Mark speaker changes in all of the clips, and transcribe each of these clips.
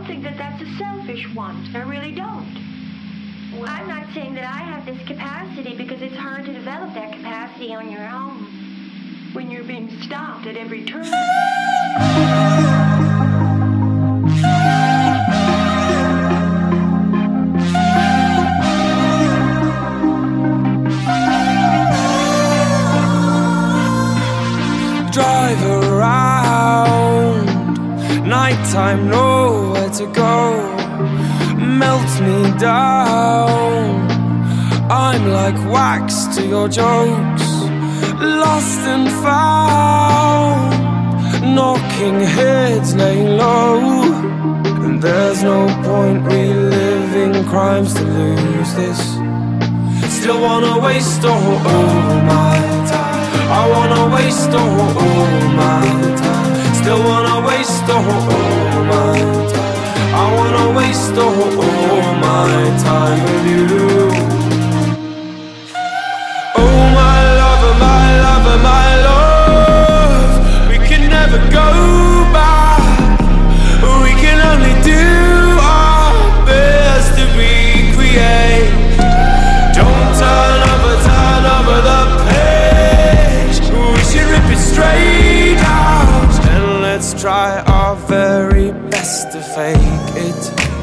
Speaker 1: think that that's a selfish want. I really don't. Well, I'm not saying that I have this capacity because it's hard to develop that capacity on your own when you're being stopped at every turn.
Speaker 2: Drive around, nighttime, nowhere to go, melts me down. I'm like wax to your jokes, lost and found, knocking heads, laying low. And there's no point reliving crimes to lose this. Still wanna waste all my time. I wanna waste all my time. Still wanna waste all my time. I wanna waste all my time with you. Oh my lover, my lover, my love, we can never go back. We can only do our best to recreate. Don't turn over the page. We should rip it straight out, and let's try our very best to fake it.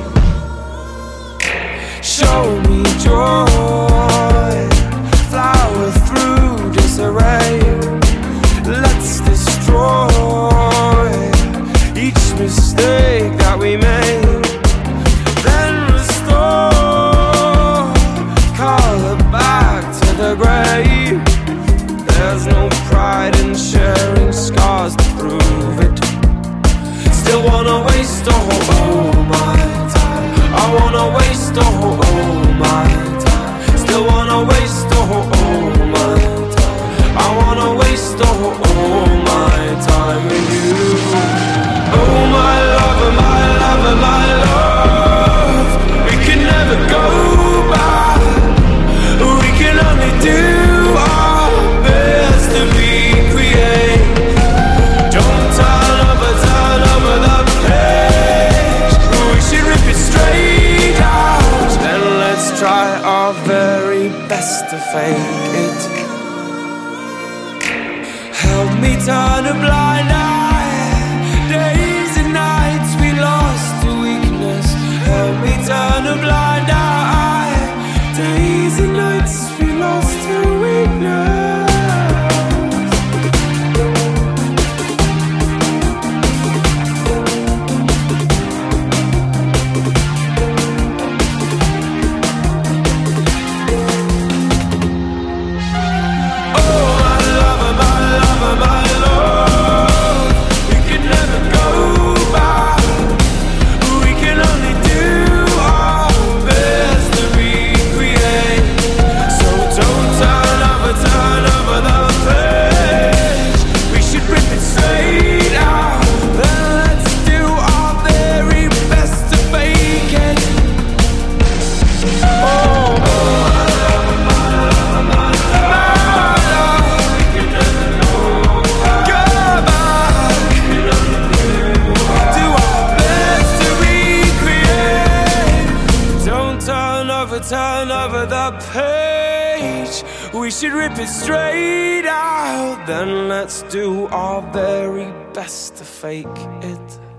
Speaker 2: Show me joy, flower through disarray. Let's destroy each mistake that we made, then restore color back to the grave. There's no pride in sharing scars to prove it. Still wanna waste all my time. I wanna waste all my time. Still wanna waste all my time. I wanna waste all my time with you. Oh my lover, my lover, my love, we can never go back. We can only do our best to recreate. Don't turn over the page. We should rip it straight out, then let's try our very best to fake it. Help me turn a blind eye. Days and nights we lost to weakness. Help me turn a blind eye. Days and nights we lost to weakness. Turn over the page. We should rip it straight out, then let's do our very best to fake it.